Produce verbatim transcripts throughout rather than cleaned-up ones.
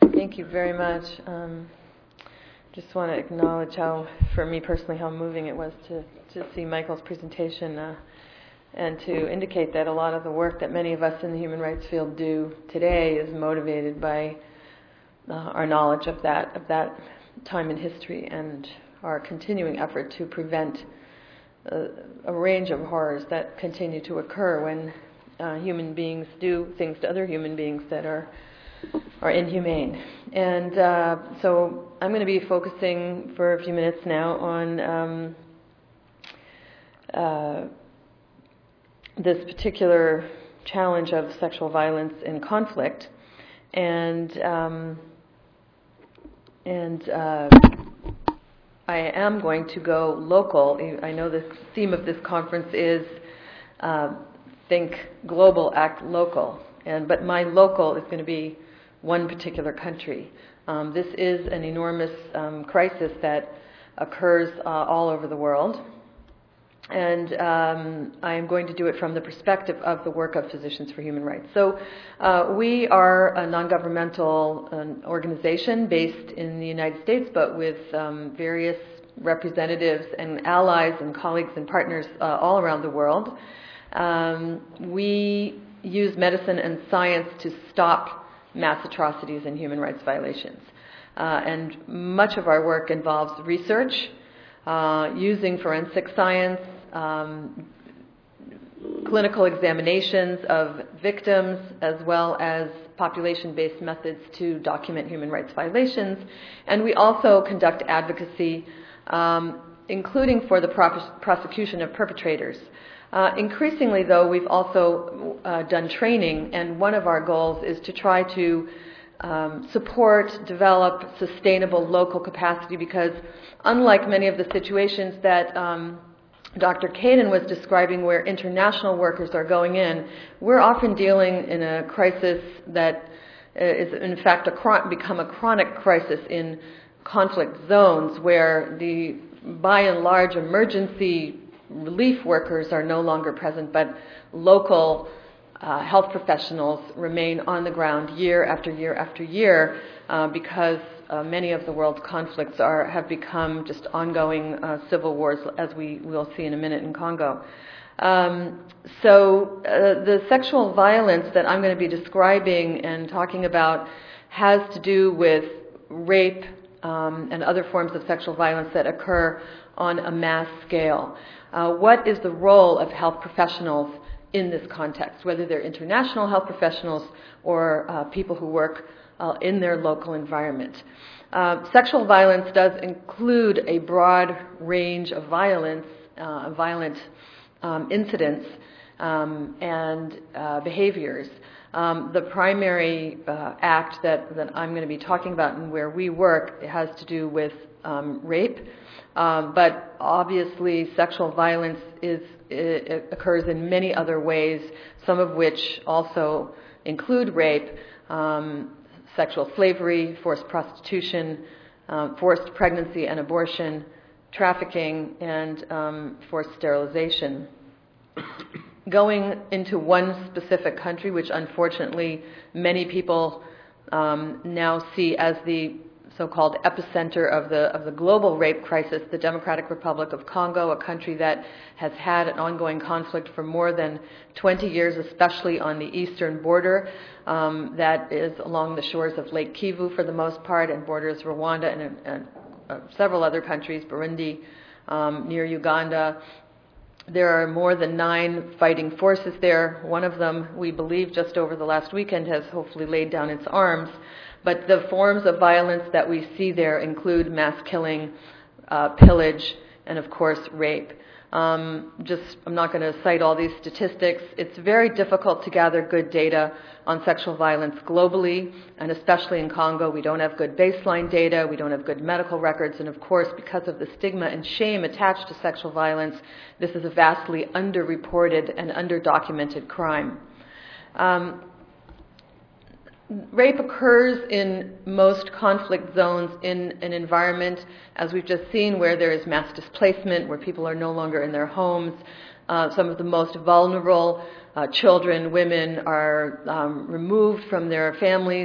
Thank you very much. Um, just want to acknowledge how, for me personally, how moving it was to, to see Michael's presentation uh, and to indicate that a lot of the work that many of us in the human rights field do today is motivated by uh, our knowledge of that, of that time in history and our continuing effort to prevent a, a range of horrors that continue to occur when uh, human beings do things to other human beings that are are inhumane. And uh, so I'm going to be focusing for a few minutes now on um, uh, this particular challenge of sexual violence in conflict. And um, and uh, I am going to go local. I know the theme of this conference is uh, think global, act local. And but my local is going to be one particular country. Um, this is an enormous um, crisis that occurs uh, all over the world. And um, I am going to do it from the perspective of the work of Physicians for Human Rights. So uh, we are a non-governmental uh, organization based in the United States, but with um, various representatives and allies and colleagues and partners uh, all around the world. Um, we use medicine and science to stop mass atrocities and human rights violations. Uh, and much of our work involves research, uh, using forensic science, um, clinical examinations of victims, as well as population-based methods to document human rights violations. And we also conduct advocacy, um, including for the pro- prosecution of perpetrators. Uh, increasingly, though, we've also uh, done training, and one of our goals is to try to um, support, develop sustainable local capacity, because unlike many of the situations that um, Doctor Caden was describing where international workers are going in, we're often dealing in a crisis that is in fact a chron- become a chronic crisis in conflict zones where the, by and large, emergency relief workers are no longer present, but local uh, health professionals remain on the ground year after year after year uh, because uh, many of the world's conflicts are have become just ongoing uh, civil wars, as we will see in a minute in Congo. Um, so uh, the sexual violence that I'm going to be describing and talking about has to do with rape um, and other forms of sexual violence that occur on a mass scale. Uh, what is the role of health professionals in this context, whether they're international health professionals or uh, people who work uh, in their local environment? Uh, sexual violence does include a broad range of violence, uh, violent um, incidents um, and uh, behaviors. Um, the primary uh, act that, that I'm going to be talking about and where we work has to do with um, rape. Um, but obviously, sexual violence is it, it occurs in many other ways, some of which also include rape, um, sexual slavery, forced prostitution, um, forced pregnancy and abortion, trafficking, and um, forced sterilization. Going into one specific country, which unfortunately many people um, now see as the so-called epicenter of the of the global rape crisis, the Democratic Republic of Congo, a country that has had an ongoing conflict for more than twenty years, especially on the eastern border, um, that is along the shores of Lake Kivu for the most part, and borders Rwanda and, and uh, several other countries, Burundi, um, near Uganda. There are more than nine fighting forces there. One of them, we believe, just over the last weekend has hopefully laid down its arms. But the forms of violence that we see there include mass killing, uh, pillage, and of course rape. Um, just, I'm not going to cite all these statistics. It's very difficult to gather good data on sexual violence globally, and especially in Congo. We don't have good baseline data. We don't have good medical records. And of course, because of the stigma and shame attached to sexual violence, this is a vastly underreported and underdocumented crime. Um, Rape occurs in most conflict zones in an environment, as we've just seen, where there is mass displacement, where people are no longer in their homes. Uh, some of the most vulnerable uh, children, women, are um, removed from their families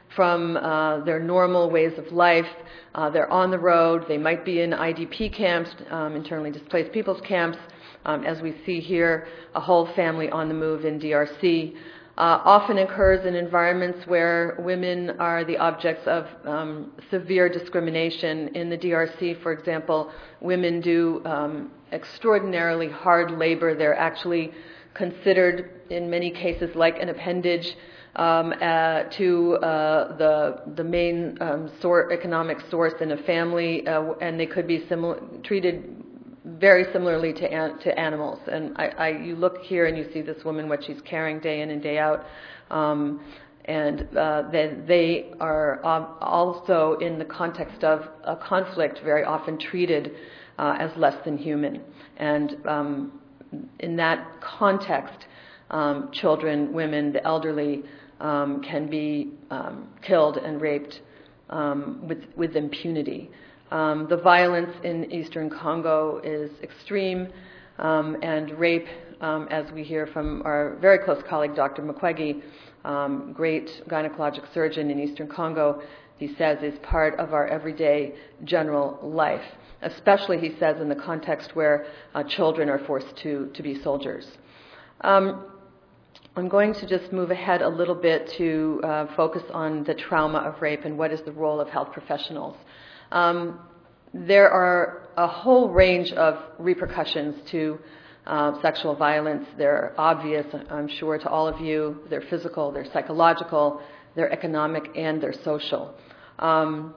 from uh, their normal ways of life. Uh, they're on the road. They might be in I D P camps, um, internally displaced people's camps, um, as we see here, a whole family on the move in D R C. Uh, often occurs in environments where women are the objects of um, severe discrimination. In the D R C, for example, women do um, extraordinarily hard labor. They're actually considered, in many cases, like an appendage um, uh, to uh, the the main um, sor- economic source in a family, uh, and they could be simil- treated very similarly to an- to animals. And I, I, you look here and you see this woman, what she's carrying day in and day out, um, and uh, they, they are um, also, in the context of a conflict, very often treated uh, as less than human. And um, in that context, um, children, women, the elderly um, can be um, killed and raped um, with, with impunity. Um, the violence in eastern Congo is extreme, um, and rape, um, as we hear from our very close colleague, Doctor Mukwege, um, great gynecologic surgeon in eastern Congo, he says, is part of our everyday general life, especially, he says, in the context where uh, children are forced to, to be soldiers. Um, I'm going to just move ahead a little bit to uh, focus on the trauma of rape and what is the role of health professionals. Um, there are a whole range of repercussions to uh, sexual violence. They're obvious, I'm sure, to all of you. They're physical, they're psychological, they're economic, and they're social. Um,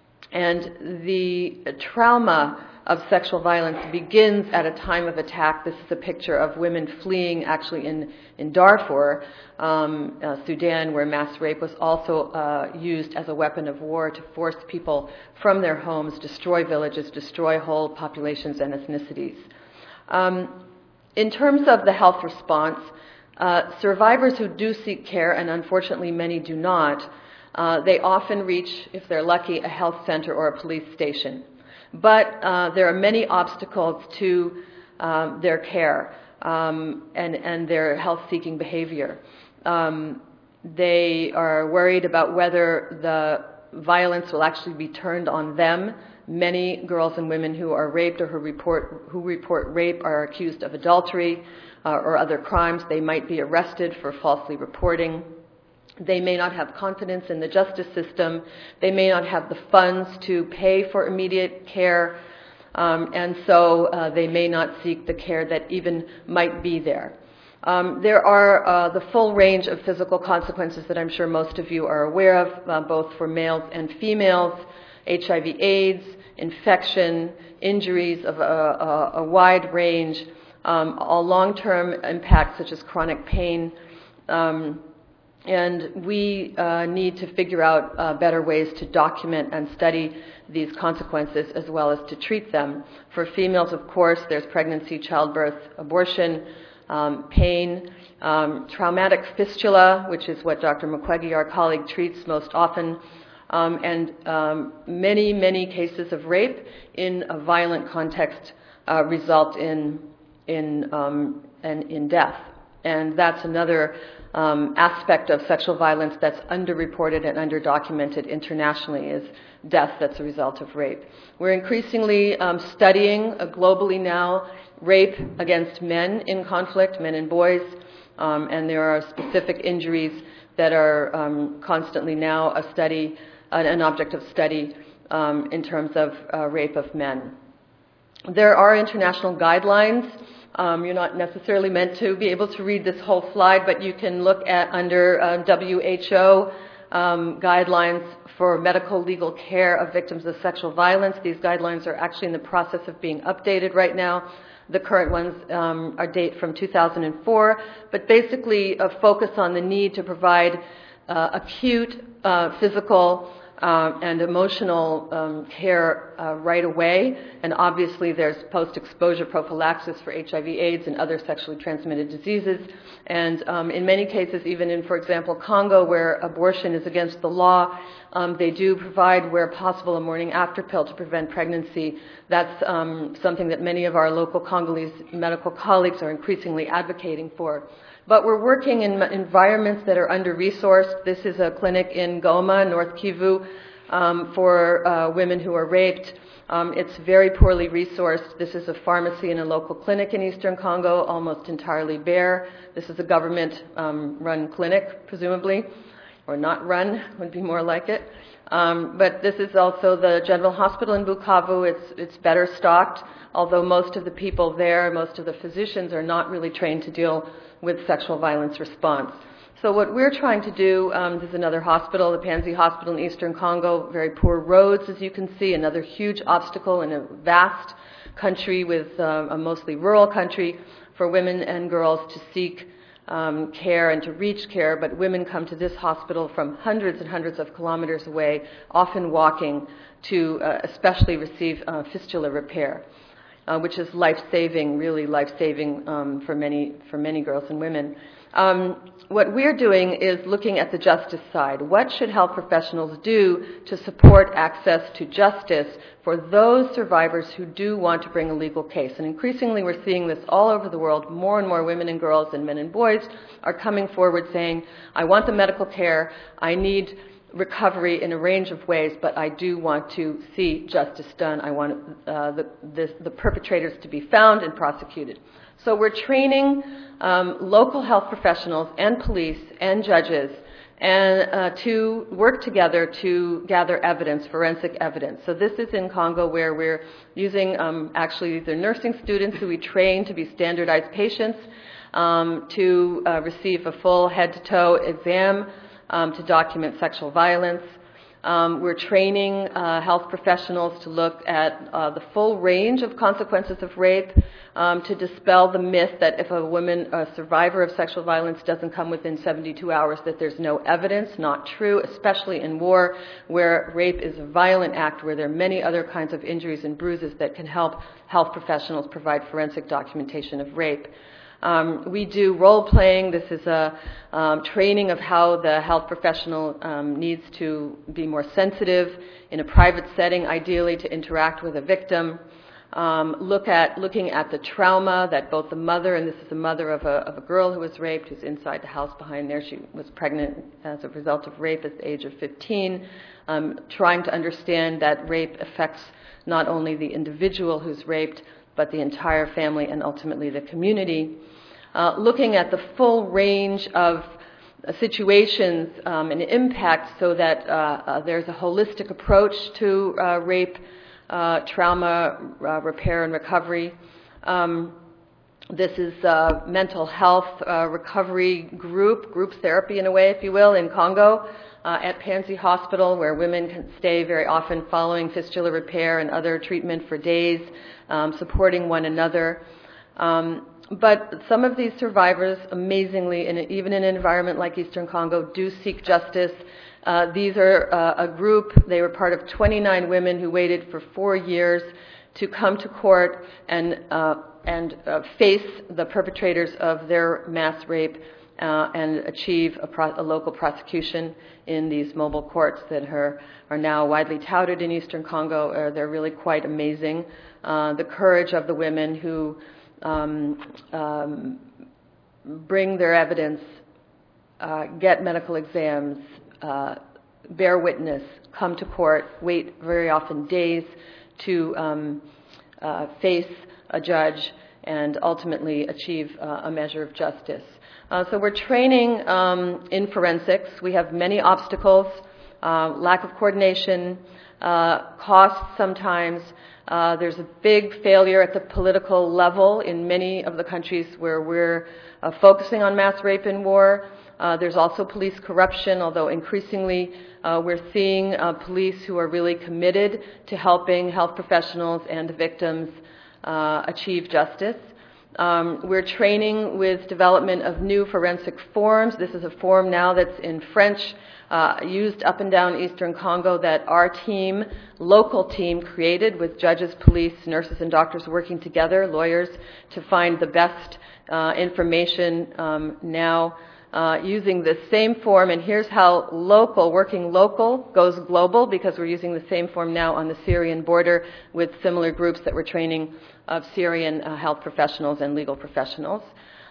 and the trauma of sexual violence begins at a time of attack. This is a picture of women fleeing, actually in, in Darfur, um, uh, Sudan, where mass rape was also uh, used as a weapon of war to force people from their homes, destroy villages, destroy whole populations and ethnicities. Um, in terms of the health response, uh, survivors who do seek care, and unfortunately many do not, uh, they often reach, if they're lucky, a health center or a police station. But uh, there are many obstacles to um, their care um, and, and their health-seeking behavior. Um, they are worried about whether the violence will actually be turned on them. Many girls and women who are raped or who report, who report rape are accused of adultery uh, or other crimes. They might be arrested for falsely reporting. They may not have confidence in the justice system. They may not have the funds to pay for immediate care, um, and so uh, they may not seek the care that even might be there. Um, there are uh, the full range of physical consequences that I'm sure most of you are aware of, uh, both for males and females: H I V AIDS, infection, injuries of a, a, a wide range, um, all long-term impacts such as chronic pain. Um, And we uh, need to figure out uh, better ways to document and study these consequences as well as to treat them. For females, of course, there's pregnancy, childbirth, abortion, um, pain, um, traumatic fistula, which is what Doctor Mukwege, our colleague, treats most often, um, and um, many, many cases of rape in a violent context uh, result in, in, um, in, in death. And that's another um, aspect of sexual violence that's underreported and underdocumented internationally, is death that's a result of rape. We're increasingly um, studying uh, globally now rape against men in conflict, men and boys, um, and there are specific injuries that are um, constantly now a study, an, an object of study um, in terms of uh, rape of men. There are international guidelines. Um, you're not necessarily meant to be able to read this whole slide, but you can look at under uh, W H O um, guidelines for medical legal care of victims of sexual violence. These guidelines are actually in the process of being updated right now. The current ones um, are date from two thousand four, but basically uh, focus on the need to provide uh, acute uh, physical Uh, and emotional um, care uh, right away. And obviously there's post-exposure prophylaxis for H I V AIDS and other sexually transmitted diseases. And um, in many cases, even in, for example, Congo, where abortion is against the law, um, they do provide, where possible, a morning after pill to prevent pregnancy. That's um, something that many of our local Congolese medical colleagues are increasingly advocating for. But we're working in environments that are under-resourced. This is a clinic in Goma, North Kivu, um, for uh, women who are raped. Um, it's very poorly resourced. This is a pharmacy and a local clinic in Eastern Congo, almost entirely bare. This is a government-run um, clinic, presumably, or not run, would be more like it. Um, but this is also the General Hospital in Bukavu. It's, it's better stocked, although most of the people there, most of the physicians are not really trained to deal with sexual violence response. So what we're trying to do, um, this is another hospital, the Panzi Hospital in Eastern Congo, very poor roads, as you can see, another huge obstacle in a vast country with uh, a mostly rural country for women and girls to seek um, care and to reach care, but women come to this hospital from hundreds and hundreds of kilometers away, often walking to uh, especially receive uh, fistula repair, uh, which is life-saving, really life-saving um, for many, for many girls and women. Um, what we're doing is looking at the justice side. What should health professionals do to support access to justice for those survivors who do want to bring a legal case? And increasingly we're seeing this all over the world. More and more women and girls and men and boys are coming forward saying, I want the medical care, I need recovery in a range of ways, but I do want to see justice done. I want uh, the, the, the perpetrators to be found and prosecuted. So we're training um, local health professionals and police and judges and uh, to work together to gather evidence, forensic evidence. So this is in Congo where we're using um, actually these are nursing students who we train to be standardized patients um, to uh, receive a full head-to-toe exam um, to document sexual violence. Um, we're training uh, health professionals to look at uh, the full range of consequences of rape, um, to dispel the myth that if a woman, a survivor of sexual violence, doesn't come within seventy-two hours, that there's no evidence. Not true, especially in war, where rape is a violent act, where there are many other kinds of injuries and bruises that can help health professionals provide forensic documentation of rape. Um, we do role-playing. This is a um, training of how the health professional um, needs to be more sensitive in a private setting, ideally to interact with a victim. Um, look at looking at the trauma that both the mother, and this is the mother of a, of a girl who was raped, who's inside the house behind there. She was pregnant as a result of rape at the age of fifteen. Um, trying to understand that rape affects not only the individual who's raped, but the entire family and ultimately the community. Uh, looking at the full range of uh, situations um, and impact so that uh, uh, there's a holistic approach to uh, rape, uh, trauma, uh, repair and recovery. Um, this is a mental health uh, recovery group, group therapy in a way, if you will, in Congo uh, at Panzi Hospital, where women can stay very often following fistula repair and other treatment for days, um, supporting one another. Um, But some of these survivors, amazingly, in a, even in an environment like Eastern Congo, do seek justice. Uh, these are uh, a group, they were part of twenty-nine women who waited for four years to come to court and, uh, and uh, face the perpetrators of their mass rape uh, and achieve a, pro- a local prosecution in these mobile courts that are, are now widely touted in Eastern Congo. Uh, they're really quite amazing. Uh, the courage of the women who Um, um, bring their evidence, uh, get medical exams, uh, bear witness, come to court, wait very often days to um, uh, face a judge and ultimately achieve uh, a measure of justice. Uh, so we're training um, in forensics. We have many obstacles, uh, lack of coordination, uh, costs sometimes. Uh, there's a big failure at the political level in many of the countries where we're uh, focusing on mass rape and war. Uh, there's also police corruption, although increasingly uh, we're seeing uh, police who are really committed to helping health professionals and the victims uh, achieve justice. Um, we're training with development of new forensic forms. This is a form now that's in French, uh, used up and down Eastern Congo, that our team, local team, created with judges, police, nurses, and doctors working together, lawyers, to find the best uh, information um, now uh, using the same form. And here's how local, working local, goes global, because we're using the same form now on the Syrian border with similar groups that we're training of Syrian uh, health professionals and legal professionals.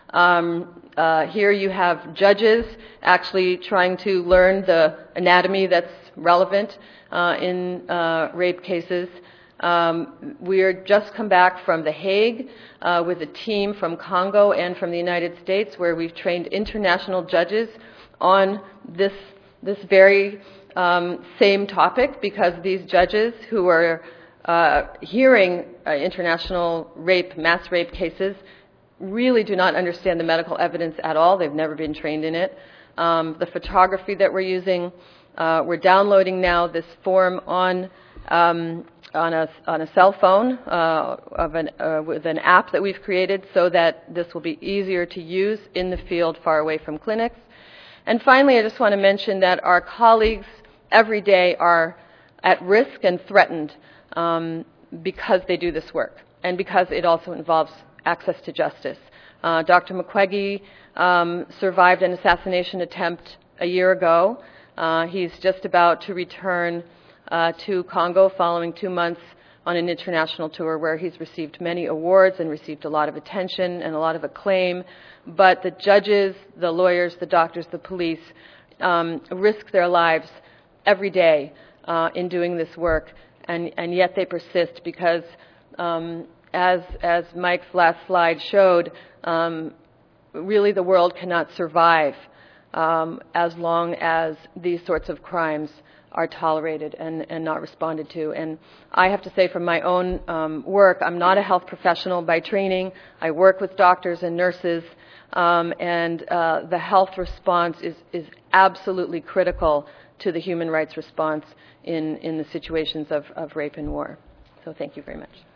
Um, uh, here you have judges actually trying to learn the anatomy that's relevant uh, in uh, rape cases. Um, we're just come back from The Hague uh, with a team from Congo and from the United States, where we've trained international judges on this this very um, same topic, because these judges who are uh, hearing uh, international rape, mass rape cases, really do not understand the medical evidence at all. They've never been trained in it. Um, the photography that we're using, uh, we're downloading now this form on um, on a on a cell phone uh, of an uh, with an app that we've created, so that this will be easier to use in the field, far away from clinics. And finally, I just want to mention that our colleagues every day are at risk and threatened um, because they do this work, and because it also involves access to justice. Uh, Doctor Mukwege um, survived an assassination attempt a year ago. Uh, he's just about to return uh, to Congo following two months on an international tour where he's received many awards and received a lot of attention and a lot of acclaim. But the judges, the lawyers, the doctors, the police um, risk their lives every day uh, in doing this work, and, and yet they persist because um, As, as Mike's last slide showed, um, really the world cannot survive um, as long as these sorts of crimes are tolerated and, and not responded to. And I have to say, from my own um, work, I'm not a health professional by training. I work with doctors and nurses, um, and uh, the health response is, is absolutely critical to the human rights response in, in the situations of, of rape and war. So thank you very much.